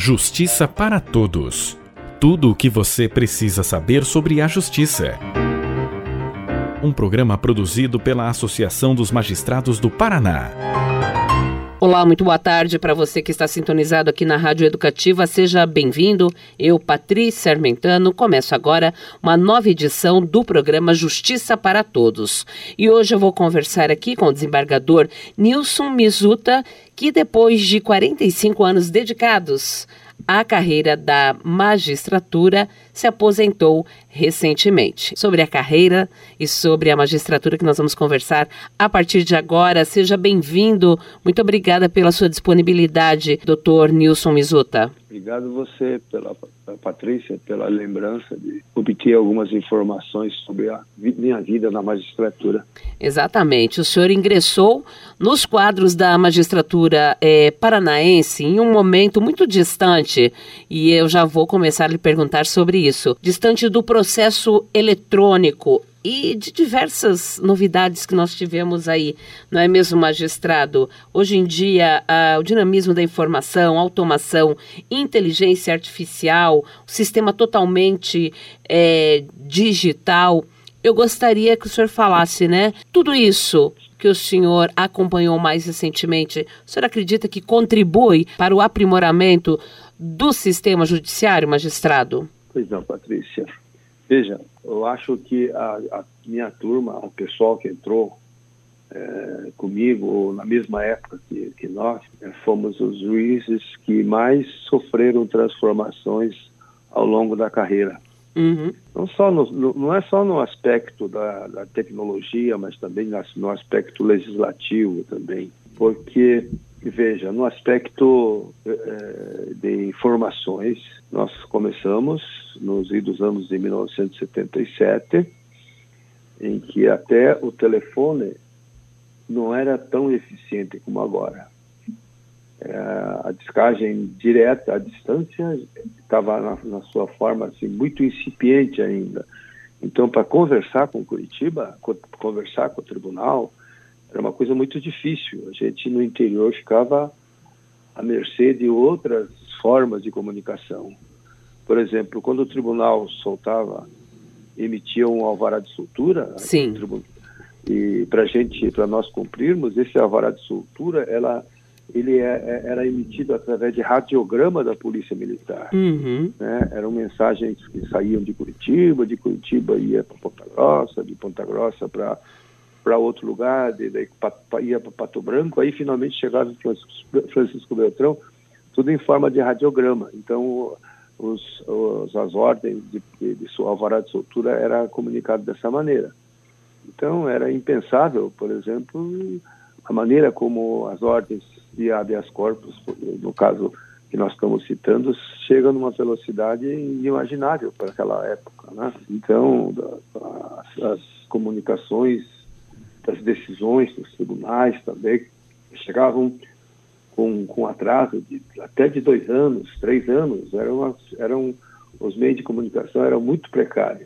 Justiça para Todos. Tudo o que você precisa saber sobre a justiça. Um programa produzido pela Associação dos Magistrados do Paraná. Olá, muito boa tarde para você que está sintonizado aqui na Rádio Educativa. Seja bem-vindo. Eu, Patrícia Armentano, começo agora uma nova edição do programa Justiça para Todos. E hoje eu vou conversar aqui com o desembargador Nilson Mizuta, que depois de 45 anos dedicados à carreira da magistratura, se aposentou recentemente. Sobre a carreira e sobre a magistratura que nós vamos conversar a partir de agora. Seja bem-vindo. Muito obrigada pela sua disponibilidade, doutor Nilson Mizuta. Obrigado você, Patrícia, pela lembrança de obter algumas informações sobre a minha vida na magistratura. Exatamente. O senhor ingressou nos quadros da magistratura paranaense em um momento muito distante, e eu já vou começar a lhe perguntar sobre isso. Distante do processo eletrônico e de diversas novidades que nós tivemos aí, não é mesmo, magistrado? Hoje em dia, o dinamismo da informação, automação, inteligência artificial, o sistema totalmente digital. Eu gostaria que o senhor falasse, né? Tudo isso que o senhor acompanhou mais recentemente, o senhor acredita que contribui para o aprimoramento do sistema judiciário, magistrado? Pois não, Patrícia. Veja, eu acho que a minha turma, o pessoal que entrou comigo na mesma época que nós, fomos os juízes que mais sofreram transformações ao longo da carreira. Uhum. Não é só no aspecto da tecnologia, mas também no aspecto legislativo também. Porque, veja, no aspecto de informações, nós começamos nos idos anos de 1977, em que até o telefone não era tão eficiente como agora. A descagem direta à distância estava na sua forma assim, muito incipiente ainda. Então, para conversar com Curitiba, conversar com o tribunal, era uma coisa muito difícil. A gente no interior ficava à mercê de outras formas de comunicação. Por exemplo, quando o tribunal emitia um alvará de soltura, sim, e para nós cumprirmos, esse alvará de soltura, ele era emitido através de radiograma da Polícia Militar. Uhum. Né? Eram mensagens que saíam de Curitiba ia para Ponta Grossa, de Ponta Grossa para outro lugar, daí ia para Pato Branco, aí finalmente chegava em Francisco Beltrão, tudo em forma de radiograma. Então, as ordens de alvará de soltura era comunicado dessa maneira. Então, era impensável, por exemplo, a maneira como as ordens de habeas corpus, no caso que nós estamos citando, chegam numa velocidade inimaginável para aquela época, né? Então, as comunicações das decisões dos tribunais também chegavam com atraso até de 2 anos, 3 anos. Os meios de comunicação eram muito precários.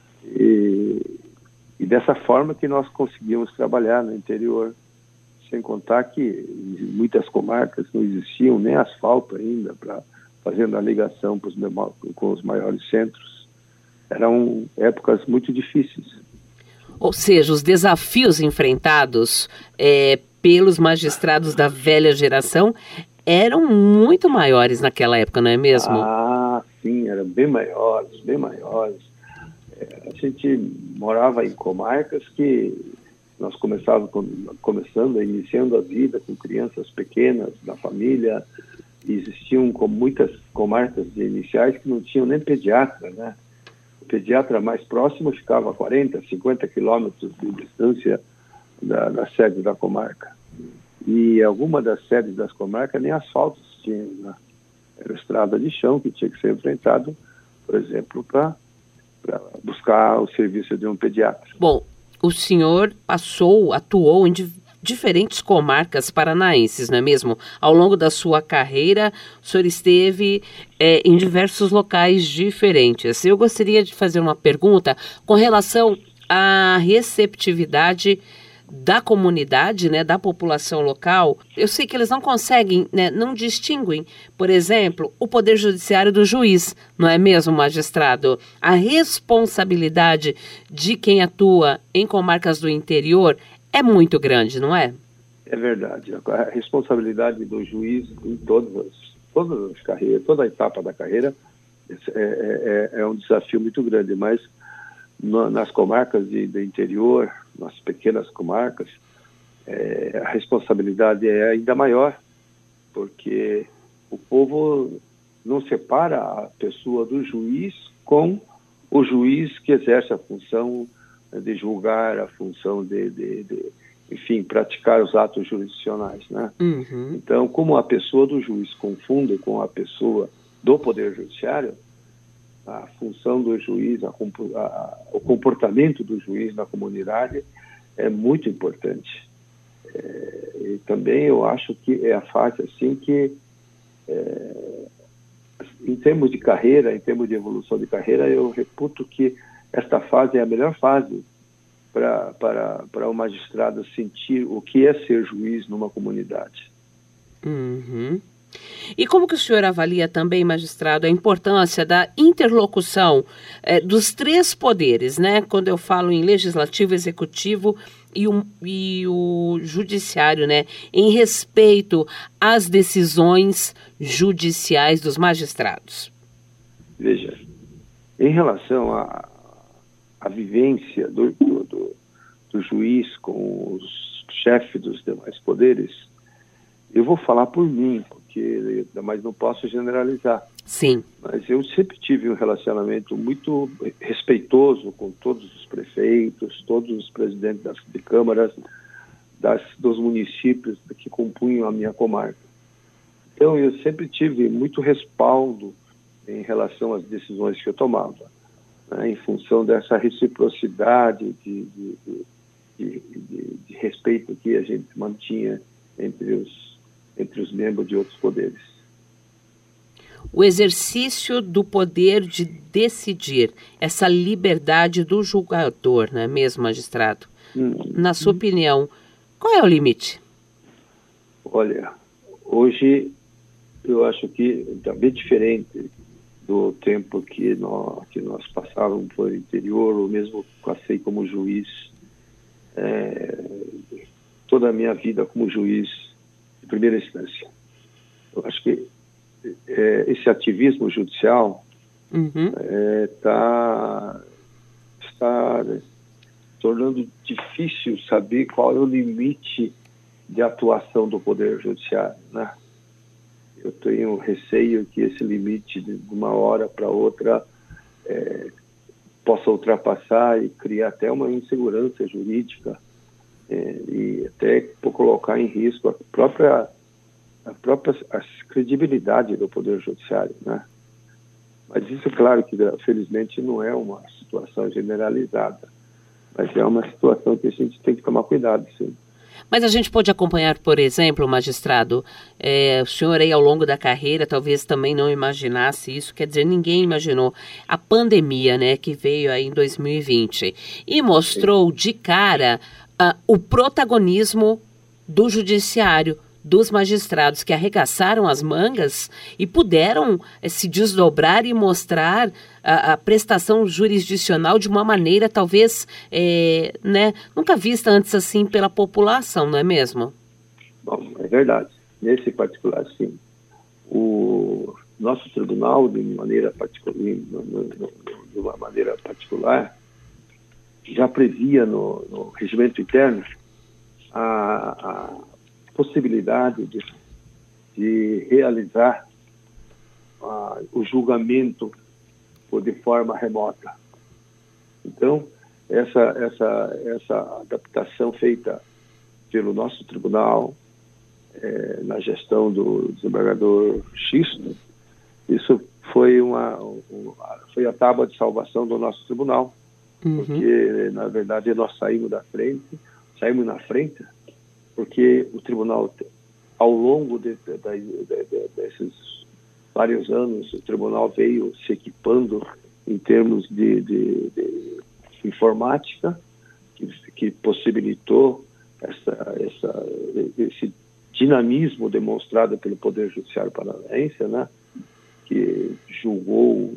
E dessa forma que nós conseguimos trabalhar no interior, sem contar que em muitas comarcas não existiam nem asfalto ainda para fazendo a ligação com os maiores centros. Eram épocas muito difíceis. Ou seja, os desafios enfrentados pelos magistrados da velha geração eram muito maiores naquela época, não é mesmo? Ah, sim, eram bem maiores, bem maiores. A gente morava em comarcas que nós iniciando a vida com crianças pequenas na família. Existiam muitas comarcas iniciais que não tinham nem pediatra, né? O pediatra mais próximo ficava a 40, 50 quilômetros de distância da sede da comarca. E alguma das sedes das comarcas nem asfalto tinha, né? Era estrada de chão que tinha que ser enfrentado, por exemplo, para buscar o serviço de um pediatra. Bom, o senhor atuou em diferentes comarcas paranaenses, não é mesmo? Ao longo da sua carreira, o senhor esteve em diversos locais diferentes. Eu gostaria de fazer uma pergunta com relação à receptividade da comunidade, né, da população local, eu sei que eles não conseguem, né, não distinguem, por exemplo, o poder judiciário do juiz, não é mesmo, magistrado? A responsabilidade de quem atua em comarcas do interior é muito grande, não é? É verdade. A responsabilidade do juiz em todas as carreiras, toda a etapa da carreira, é um desafio muito grande, mas nas comarcas do interior, nas pequenas comarcas, a responsabilidade é ainda maior, porque o povo não separa a pessoa do juiz com o juiz que exerce a função de julgar, a função enfim, praticar os atos jurisdicionais, né? Uhum. Então, como a pessoa do juiz confunde com a pessoa do Poder Judiciário, a função do juiz, o comportamento do juiz na comunidade é muito importante. E também eu acho que é a fase assim que, em termos de carreira, em termos de evolução de carreira, eu reputo que esta fase é a melhor fase para o magistrado sentir o que é ser juiz numa comunidade. Uhum. E como que o senhor avalia também, magistrado, a importância da interlocução dos três poderes, né? Quando eu falo em legislativo, executivo e o judiciário, né? Em respeito às decisões judiciais dos magistrados. Veja, em relação à vivência do juiz com os chefes dos demais poderes, eu vou falar por mim, mas não posso generalizar. Sim. Mas eu sempre tive um relacionamento muito respeitoso com todos os prefeitos, todos os presidentes de câmaras, dos municípios que compunham a minha comarca. Então, eu sempre tive muito respaldo em relação às decisões que eu tomava, né, em função dessa reciprocidade de respeito que a gente mantinha entre os membros de outros poderes. O exercício do poder de decidir, essa liberdade do julgador, não é mesmo, magistrado? Na sua opinião, qual é o limite? Olha, hoje eu acho que está bem diferente do tempo que nós passávamos por interior, ou mesmo passei como juiz, toda a minha vida como juiz de primeira instância. Eu acho que esse ativismo judicial está tornando difícil saber qual é o limite de atuação do Poder Judiciário, né? Eu tenho receio que esse limite de uma hora para outra possa ultrapassar e criar até uma insegurança jurídica e até colocar em risco a própria credibilidade do Poder Judiciário, né? Mas isso, claro, que felizmente não é uma situação generalizada, mas é uma situação que a gente tem que tomar cuidado, sim. Mas a gente pode acompanhar, por exemplo, magistrado, o senhor aí ao longo da carreira talvez também não imaginasse isso, quer dizer, ninguém imaginou a pandemia, né, que veio aí em 2020 e mostrou de cara o protagonismo do judiciário, dos magistrados que arregaçaram as mangas e puderam se desdobrar e mostrar a prestação jurisdicional de uma maneira talvez nunca vista antes assim pela população, não é mesmo? Bom, é verdade. Nesse particular, sim. O nosso tribunal, de uma maneira particular, já previa no regimento interno a possibilidade de realizar o julgamento de forma remota. Então, essa adaptação feita pelo nosso tribunal, na gestão do desembargador Xisto, isso foi a tábua de salvação do nosso tribunal, porque, na verdade, nós saímos na frente, porque o tribunal, ao longo desses vários anos, o tribunal veio se equipando em termos de informática, que possibilitou esse dinamismo demonstrado pelo Poder Judiciário Paranaense, né, que julgou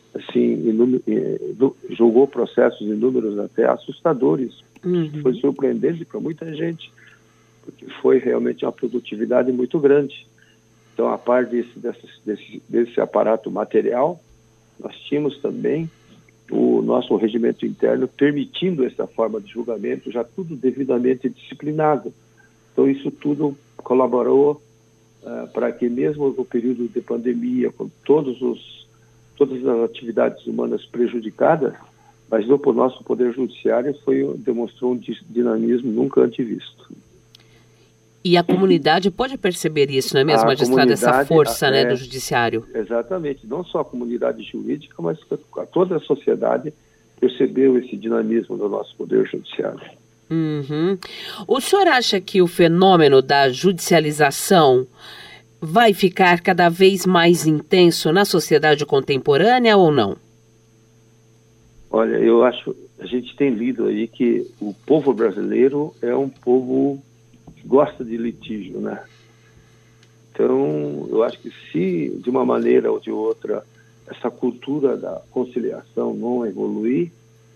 julgou processos em números até assustadores. Foi surpreendente para muita gente, porque foi realmente uma produtividade muito grande. Então, a par desse aparato material, nós tínhamos também o nosso regimento interno permitindo essa forma de julgamento, já tudo devidamente disciplinado. Então, isso tudo colaborou para que, mesmo no período de pandemia, com todas as atividades humanas prejudicadas, mas no nosso Poder Judiciário demonstrou um dinamismo nunca antevisto. E a comunidade pode perceber isso, não é mesmo, magistrado? Essa força do Judiciário. Exatamente. Não só a comunidade jurídica, mas toda a sociedade percebeu esse dinamismo do nosso Poder Judiciário. O senhor acha que o fenômeno da judicialização vai ficar cada vez mais intenso na sociedade contemporânea ou não? Olha, eu acho, a gente tem lido aí que o povo brasileiro é um povo que gosta de litígio, né? Então, eu acho que se de uma maneira ou de outra essa cultura da conciliação não evoluir,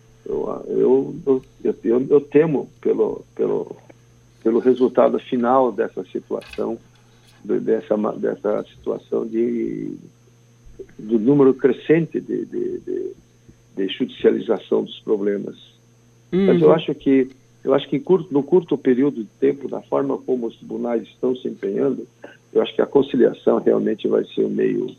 eu temo pelo resultado final dessa situação, dessa situação do número crescente de judicialização dos problemas. Mas eu acho que no curto período de tempo, da forma como os tribunais estão se empenhando, eu acho que a conciliação realmente vai ser o meio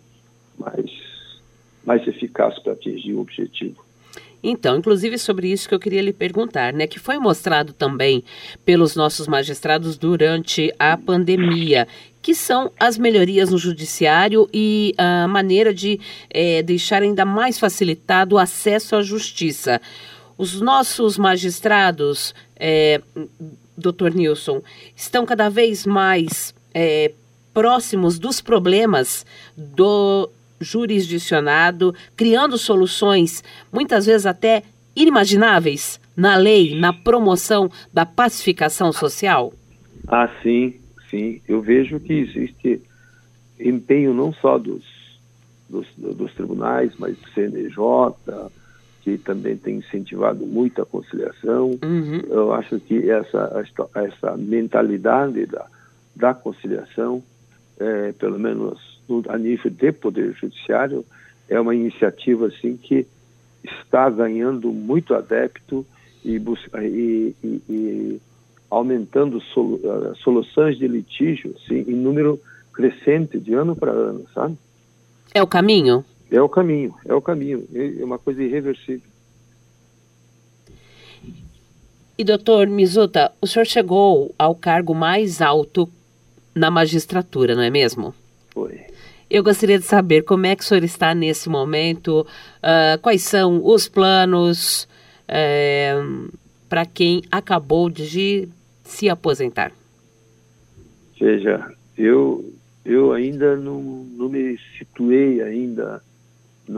mais eficaz para atingir o objetivo. Então, inclusive sobre isso que eu queria lhe perguntar, né, que foi mostrado também pelos nossos magistrados durante a pandemia, que são as melhorias no judiciário e a maneira de deixar ainda mais facilitado o acesso à justiça. Os nossos magistrados, Dr. Nilson, estão cada vez mais próximos dos problemas do jurisdicionado, criando soluções, muitas vezes até inimagináveis, na lei, na promoção da pacificação social? Ah, sim. Eu vejo que existe empenho não só dos tribunais, mas do CNJ, que também tem incentivado muito a conciliação. Eu acho que essa mentalidade da conciliação, pelo menos a nível de Poder Judiciário, é uma iniciativa assim, que está ganhando muito adepto e aumentando soluções de litígio assim, em número crescente de ano para ano, sabe? É o caminho? É o caminho, é uma coisa irreversível. E, doutor Mizuta, o senhor chegou ao cargo mais alto na magistratura, não é mesmo? Foi. Eu gostaria de saber como é que o senhor está nesse momento, quais são os planos para quem acabou de se aposentar. Veja, eu ainda não me situei ainda na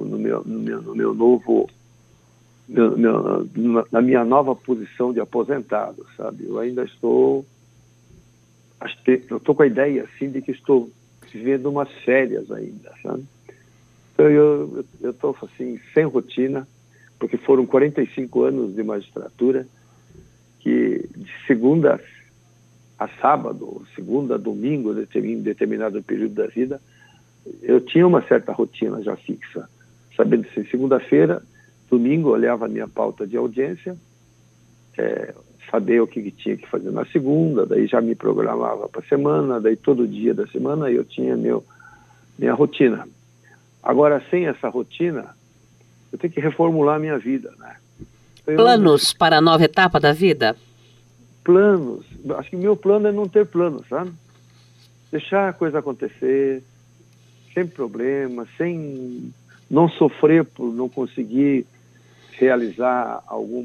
minha nova posição de aposentado, sabe? Eu ainda estou com a ideia assim de que estou vivendo umas férias ainda, sabe? Então eu estou assim sem rotina, porque foram 45 anos de magistratura que de segunda a sábado, segunda a domingo, em determinado período da vida, eu tinha uma certa rotina já fixa, sabendo que segunda-feira, domingo, eu olhava a minha pauta de audiência, saber o que tinha que fazer na segunda, daí já me programava para a semana, daí todo dia da semana eu tinha minha rotina. Agora, sem essa rotina, eu tenho que reformular a minha vida, né? Planos para a nova etapa da vida? Planos. Acho que meu plano é não ter planos, sabe? Deixar a coisa acontecer, sem problema, sem não sofrer por não conseguir realizar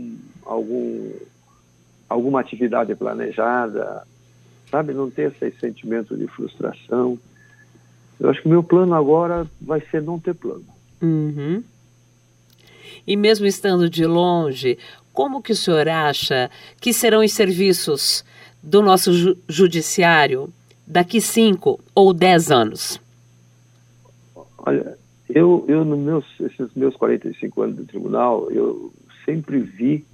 alguma atividade planejada, sabe? Não ter esse sentimento de frustração. Eu acho que o meu plano agora vai ser não ter plano. E mesmo estando de longe, como que o senhor acha que serão os serviços do nosso judiciário daqui 5 ou 10 anos? Olha, eu esses meus 45 anos de tribunal, eu sempre vi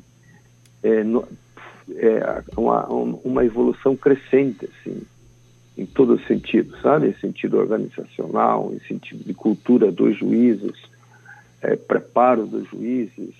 uma evolução crescente, assim, em todo o sentido, sabe? Em sentido organizacional, em sentido de cultura dos juízes, preparo dos juízes.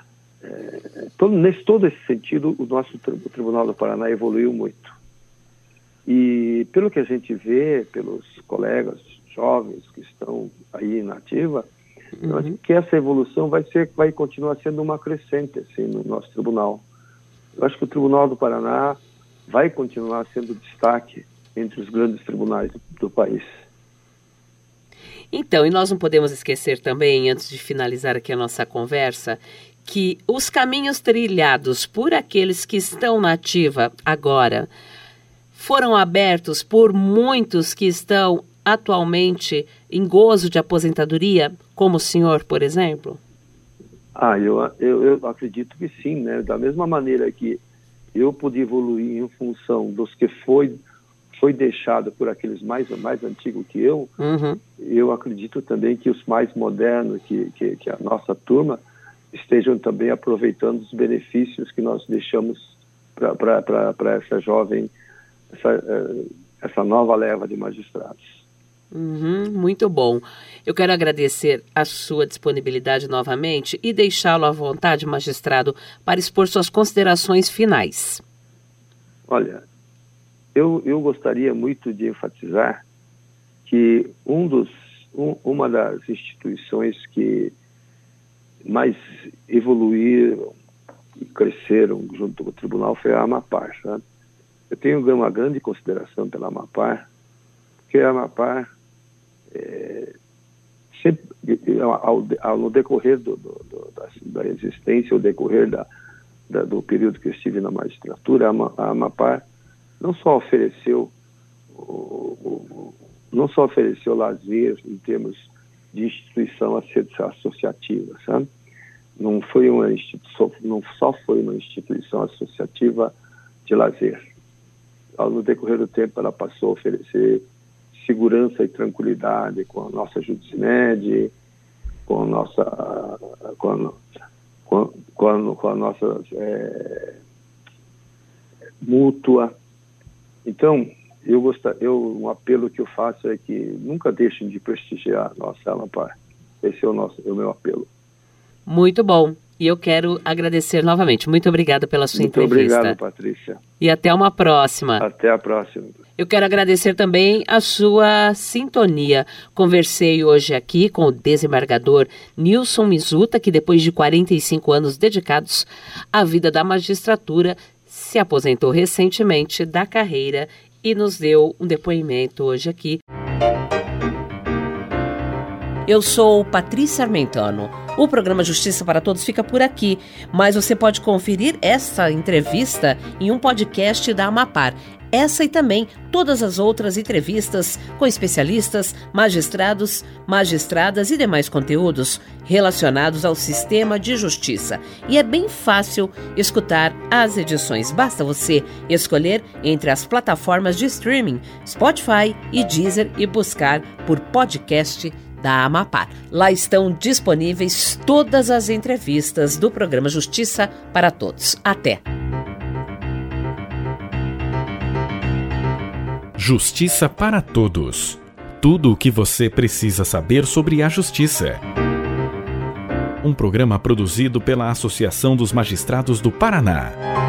Todo esse sentido, o Tribunal do Paraná evoluiu muito. E pelo que a gente vê, pelos colegas jovens que estão aí na ativa, eu acho que essa evolução vai continuar sendo uma crescente, assim, no nosso tribunal. Eu acho que o Tribunal do Paraná vai continuar sendo destaque entre os grandes tribunais do país. Então, e nós não podemos esquecer também, antes de finalizar aqui a nossa conversa, que os caminhos trilhados por aqueles que estão na ativa agora foram abertos por muitos que estão atualmente em gozo de aposentadoria, como o senhor, por exemplo? Eu acredito que sim, né? Da mesma maneira que eu pude evoluir em função dos que foi deixado por aqueles mais antigos que eu, eu acredito também que os mais modernos, que a nossa turma, estejam também aproveitando os benefícios que nós deixamos para essa jovem, essa nova leva de magistrados. Muito bom. Eu quero agradecer a sua disponibilidade novamente e deixá-lo à vontade, magistrado, para expor suas considerações finais. Olha, eu gostaria muito de enfatizar que uma das instituições que mais evoluíram e cresceram junto com o tribunal foi a Amapar, sabe? Eu tenho uma grande consideração pela Amapar, porque a Amapar sempre, no decorrer da existência, ao decorrer do período que eu estive na magistratura, a Amapar não só ofereceu lazer em termos de instituição associativa, sabe? Não só foi uma instituição associativa de lazer. No decorrer do tempo, ela passou a oferecer segurança e tranquilidade com a nossa Judicined, com a nossa mútua. Então, um apelo que eu faço é que nunca deixem de prestigiar a nossa Amapar. Esse é o meu apelo. Muito bom. E eu quero agradecer novamente. Muito obrigada pela sua entrevista. Muito obrigado, Patrícia. E até uma próxima. Até a próxima. Eu quero agradecer também a sua sintonia. Conversei hoje aqui com o desembargador Nilson Mizuta, que depois de 45 anos dedicados à vida da magistratura, se aposentou recentemente da carreira e nos deu um depoimento hoje aqui. Eu sou Patrícia Armentano. O programa Justiça para Todos fica por aqui, mas você pode conferir essa entrevista em um podcast da Amapar. Essa e também todas as outras entrevistas com especialistas, magistrados, magistradas e demais conteúdos relacionados ao sistema de justiça. E é bem fácil escutar as edições. Basta você escolher entre as plataformas de streaming, Spotify e Deezer e buscar por podcast da Amapar. Lá estão disponíveis todas as entrevistas do programa Justiça para Todos. Até! Justiça para Todos. Tudo o que você precisa saber sobre a justiça. Um programa produzido pela Associação dos Magistrados do Paraná.